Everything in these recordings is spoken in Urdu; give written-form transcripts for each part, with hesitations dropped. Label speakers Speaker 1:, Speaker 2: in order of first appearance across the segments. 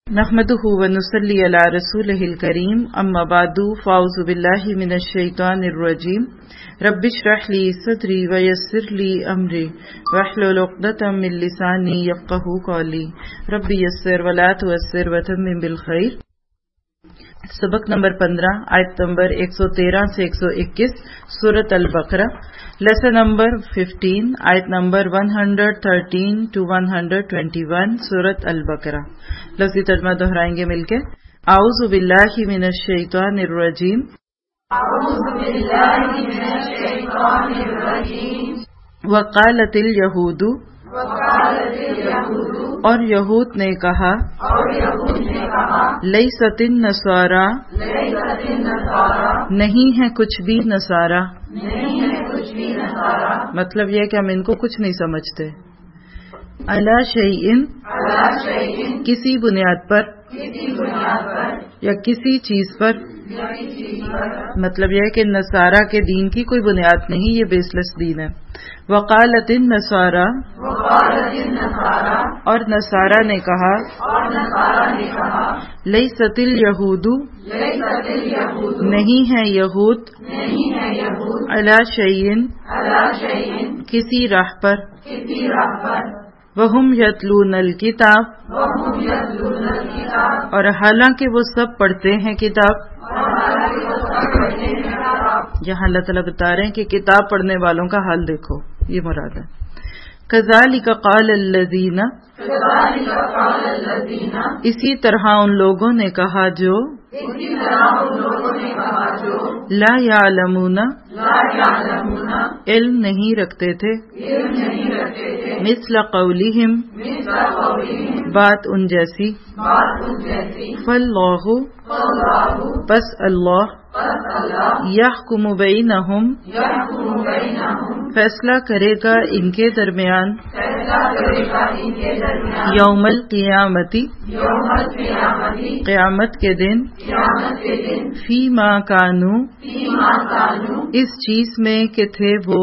Speaker 1: نحمده ونصلي على رسوله الكريم اما بعد فاعوذ بالله من الشيطان الرجيم رب اشرح لي صدري ويسر لي امري واحلل عقدة من لساني يفقهوا قولي رب يسر ولا تعسر وتمم بالخير۔ سبق نمبر 15 آیت نمبر 113 سے 121 سورۃ البقرہ، لیسن نمبر 15 آیت نمبر 113 to 121 سورۃ البقرہ۔ لفظی ترجمہ دہرائیں گے مل کے۔ اعوذ باللہ من الشیطان الرجیم،
Speaker 2: اعوذ باللہ من الشیطان الرجیم،
Speaker 1: وقالت الیہود، اور یہود نے کہا، لیست النصارى، نہیں ہے کچھ بھی نصارہ، مطلب یہ کہ ہم ان کو کچھ نہیں سمجھتے۔ علی شیء، کسی بنیاد پر یا کسی چیز پر، مطلب یہ ہے کہ نصارہ کے دین کی کوئی بنیاد نہیں، یہ بیس لیس دین ہے۔ وقالت النصارى، اور نصارہ نے کہا، لیست الیہود، نہیں ہے یہود، علی شیء، کسی راہ پر، وہم یتلون الکتاب، اور حالانکہ وہ سب پڑھتے ہیں کتاب۔ یہاں اللہ تعالیٰ بتا رہے ہیں کہ کتاب پڑھنے والوں کا حال دیکھو، یہ مراد ہے۔ کذالک قال الذین، اسی طرح ان لوگوں نے کہا جو لا یعلمون، علم نہیں رکھتے تھے، مثل قولہم، بات ان جیسی، فاللہ، پس اللہ، یحکم بینہم، فیصلہ کرے گا ان کے درمیان، یوم القیامت، قیامت کے دن، فیما کانوا، اس چیز میں کہ تھے وہ،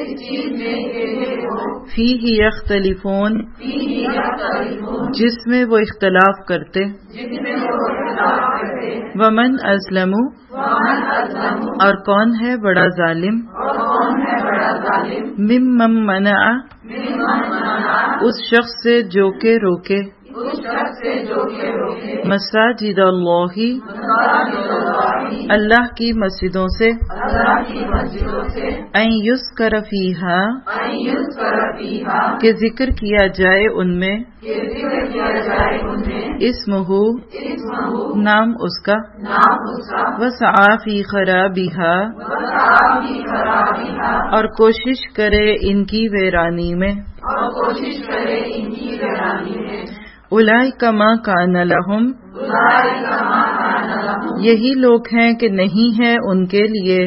Speaker 1: فیہ یختلفون، جس میں وہ اختلاف کرتے، ومن ازلم، اور کون ہے بڑا ظالم، ممن منع، اس شخص سے جو کہ روکے، مساجد اللہ، اللہ کی مسجدوں سے، ان یذکر فیہا، کہ ذکر کیا جائے ان میں، اسمہ، نام اس کا، وسعی فی خرابہا، اور کوشش کرے ان کی ویرانی میں، اولئک ما کان لہم، یہی لوگ ہیں کہ نہیں ہے ان کے لیے،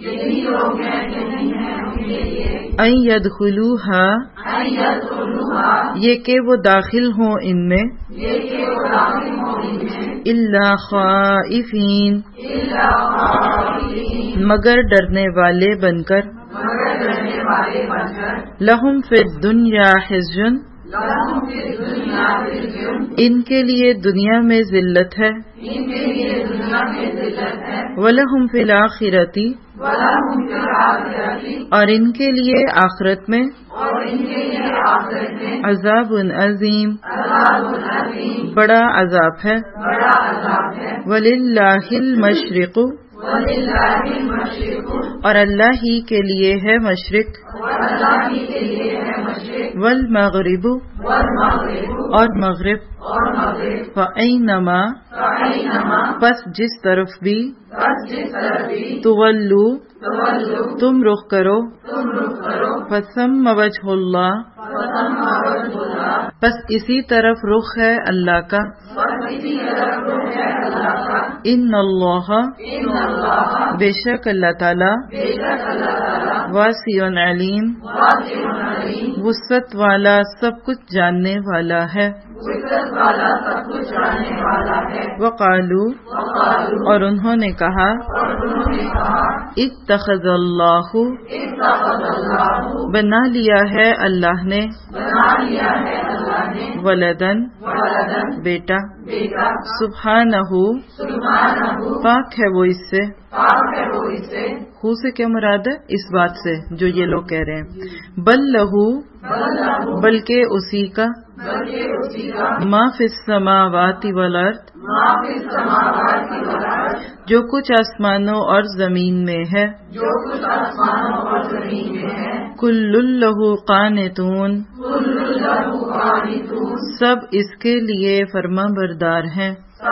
Speaker 1: ان یدخلوہا، یہ کہ وہ داخل ہوں ان میں، الا خائفین، مگر ڈرنے والے بن کر، لہم فی الدنیا خزی، ان کے لیے دنیا میں ذلت ہے، وَلَهُمْ فِي الْآخِرَةِ، اور ان کے لیے آخرت میں، عذاب عظیم، بڑا عذاب ہے، وَلِلَّهِ الْمَشْرِقُ، اور اللہ ہی کے لیے ہے مشرق، والمغرب، اور مغرب، فَأَيْنَمَا، پس جس طرف بھی، تولو، تم رخ کرو، فثم وجہ اللہ، پس اسی طرف رخ ہے اللہ کا، ان اللہ، بے شک اللہ تعالی، واسع علیم، وسعت والا سب کچھ جاننے والا ہے، وقالو، اور انہوں نے کہا، اتخذ اللہ، بنا لیا ہے اللہ نے، ولدن بیٹا، سبحانہ پاک ہے وہ اس سے، ہو سے کیا مراد ہے؟ اس بات سے جو یہ لوگ کہہ رہے ہیں، بل لہو بلکہ اسی کا، ما فی السماوات والارض جو کچھ آسمانوں اور زمین میں ہے، کل لہ قانتون سب اس کے لیے فرما بردار ہیں،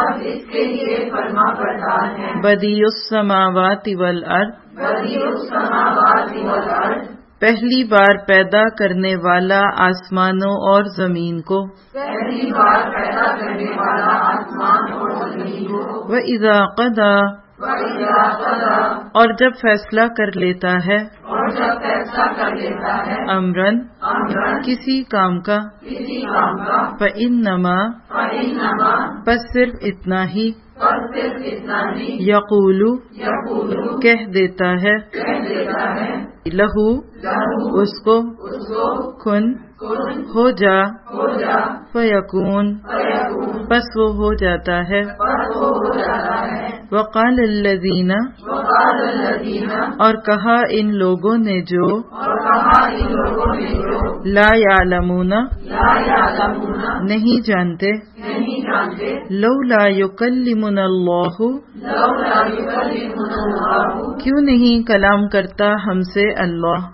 Speaker 1: بدیع السماوات والارض پہلی بار پیدا کرنے والا آسمانوں اور زمین کو، وَإِذَا قَضَى اور جب فیصلہ کر لیتا ہے، امرن کسی کام کا، فَإِنَّمَا بس صرف اتنا ہی، یقول کہہ دیتا ہے، لہو اس کو، کن ہو جا، فیکون بس وہ ہو جاتا ہے، وقال الذین اور کہا ان لوگوں نے جو، لا یعلمون نہیں جانتے، لولا یکلمنا اللہ کیوں نہیں کلام کرتا ہم سے اللہ،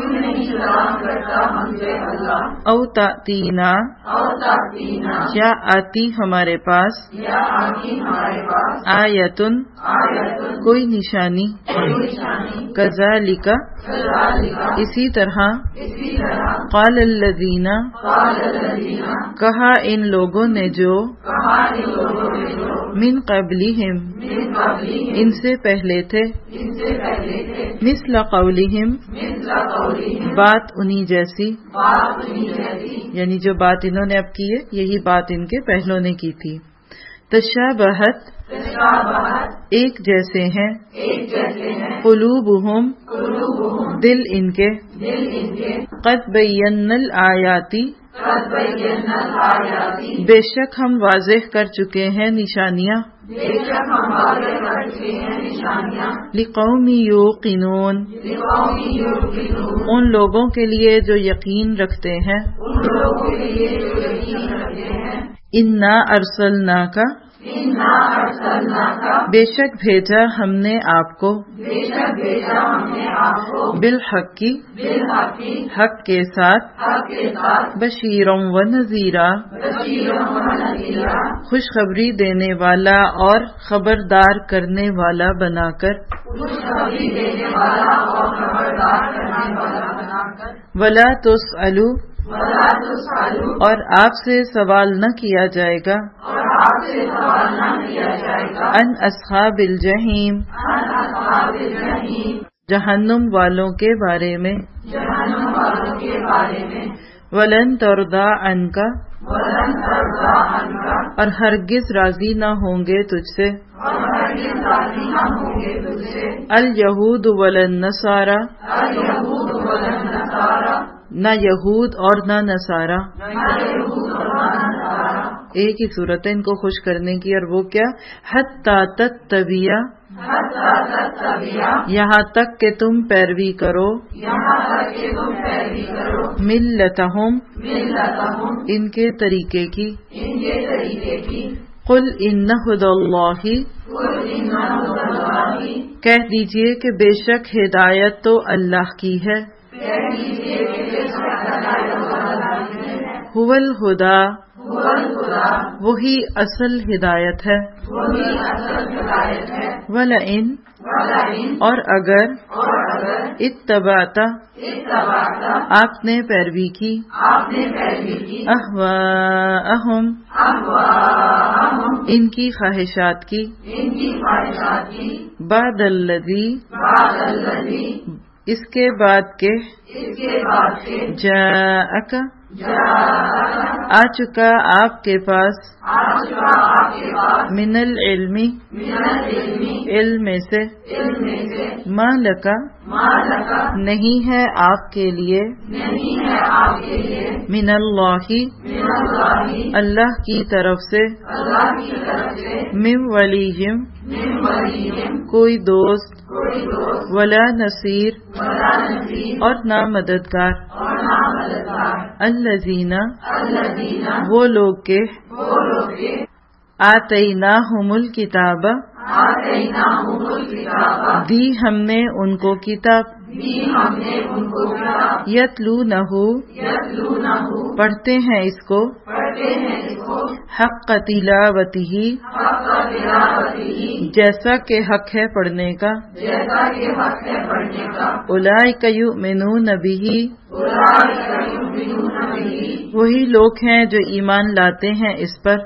Speaker 1: او تأتینا یا آتی ہمارے پاس، آیتن کوئی نشانی، کذالک اسی طرح، قال الذین کہا ان لوگوں نے جو، من قبلہم ان سے پہلے تھے، مثل قولہم بات انہی جیسی، یعنی جو بات انہوں نے اب کی ہے یہی بات ان کے پہلوں نے کی تھی، تشابہت ایک جیسے ہیں، قلوبہم دل ان کے، قد بینا الآیات بے شک ہم واضح کر چکے ہیں نشانیاں، لقوم یوقنون ان لوگوں کے لیے جو یقین رکھتے ہیں، انا ارسلناک بے شک بھیجا ہم نے آپ کو، بالحق حق کے ساتھ، بشیرا و نذیرا خوشخبری دینے والا اور خبردار کرنے والا بنا کر، ولا تسألوا اور آپ سے سوال نہ کیا جائے گا، ان اصحاب الجحیم جہنم والوں کے بارے میں، ولن ترضى عنك اور ہرگز راضی نہ ہوں گے تجھ سے، الیہود وللنصارى نہ یہود اور نہ نصارہ، ایک ہی صورت ہے ان کو خوش کرنے کی، اور وہ کیا، حتی تتبع یہاں تک کہ تم پیروی کرو، ملتہم ان کے طریقے کی، قل ان ھدی اللہ کہہ دیجئے کہ بے شک ہدایت تو اللہ کی ہے، ھو الھدی وہی اصل ہدایت ہے، وَلَئِن اور اگر، اتبعت آپ نے پیروی کی، اہواءہم ان کی خواہشات کی، بعد الذی اس کے بعد کے، جاءک آ چکا آپ کے پاس، من العلم علم سے ما لکا نہیں ہے آپ کے لیے من اللہ اللہ کی طرف سے من ولیہم کوئی دوست ولا نصیر اور نہ مددگار الذین وہ لوگ کے آتیناہم الکتاب دی ہم نے ان کو کتاب یتلونہ پڑھتے ہیں اس کو حق تلاوتہ جیسا کہ حق ہے پڑھنے کا اولئک یؤمنون بہ وہی لوگ ہیں جو ایمان لاتے ہیں اس پر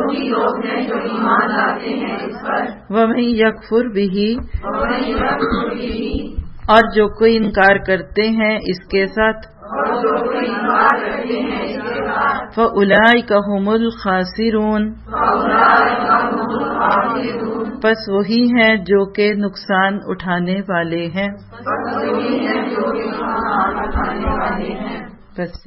Speaker 1: ومن یکفر بہ اور جو کوئی انکار کرتے ہیں اس کے ساتھ فَأُولَئِكَ هُمُ الْخَاسِرُونَ پس وہی ہیں جو کہ نقصان اٹھانے والے ہیں. بس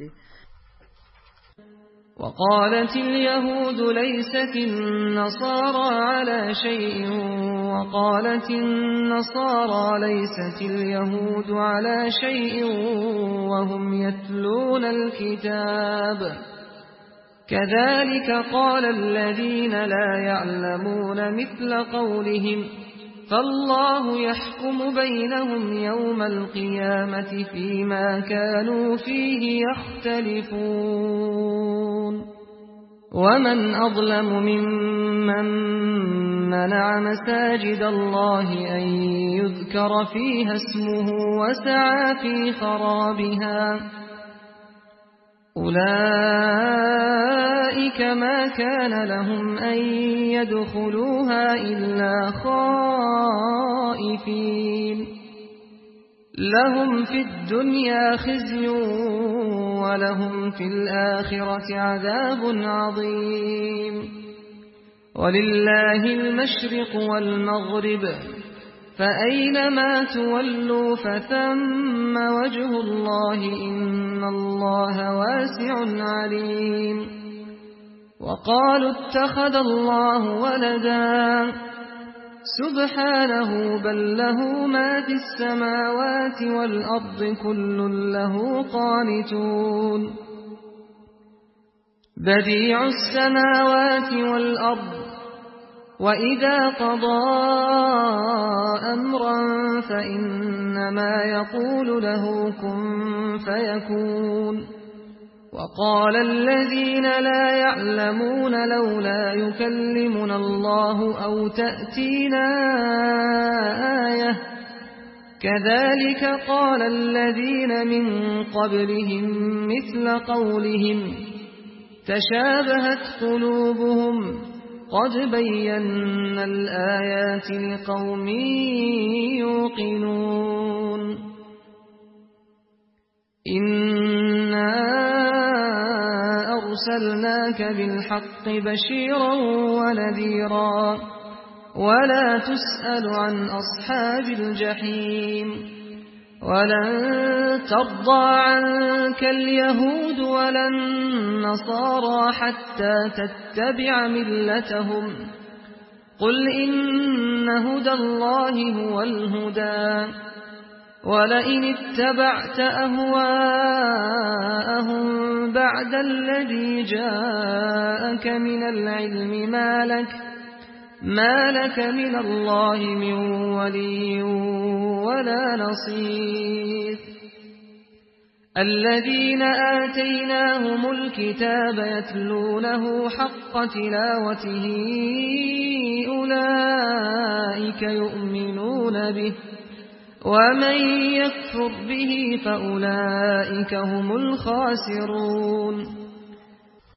Speaker 3: وقالت اليهود ليست النصارى على شيء وقالت النصارى ليست اليهود على شيء وهم يتلون الكتاب كذلك قال الذين لا يعلمون مثل قولهم فالله يحكم بينهم يوم القيامة فيما كانوا فيه يختلفون ومن أظلم ممن منع مساجد الله أن يذكر فيها اسمه وسعى في خرابها أولئك ما كان لهم أن يدخلوها إلا خائفين لهم في الدنيا خزي ولهم في الآخرة عذاب عظيم ولله المشرق والمغرب فأينما تولوا فثم وجه الله إن الله واسع عليم وقالوا اتخذ الله ولدا سبحانه بل له ما في السماوات والأرض كل له قانتون بديع السماوات والأرض وَإِذَا قَضَى أَمْرًا فَإِنَّمَا يَقُولُ لَهُ كُن فَيَكُونُ وَقَالَ الَّذِينَ لَا يَعْلَمُونَ لَوْلَا يُكَلِّمُنَا اللَّهُ أَوْ تَأْتِينَا آيَةٌ كَذَلِكَ قَالَ الَّذِينَ مِن قَبْلِهِم مِّثْلَ قَوْلِهِمْ تَشَابَهَتْ قُلُوبُهُمْ قد بينا الآيات لقوم يوقنون إنا أرسلناك بالحق بشيرا ونذيرا ولا تسأل عن أصحاب الجحيم ولن ترضى عنك اليهود ولا النصارى حتى تتبع ملتهم قل إن هدى الله هو الهدى ولئن اتبعت أهواءهم بعد الذي جاءك من العلم ما لك من الله من ولي ولا نصير الذين آتيناهم الكتاب يتلونه حق تلاوته أولئك يؤمنون به ومن يكفر به فأولئك هم الخاسرون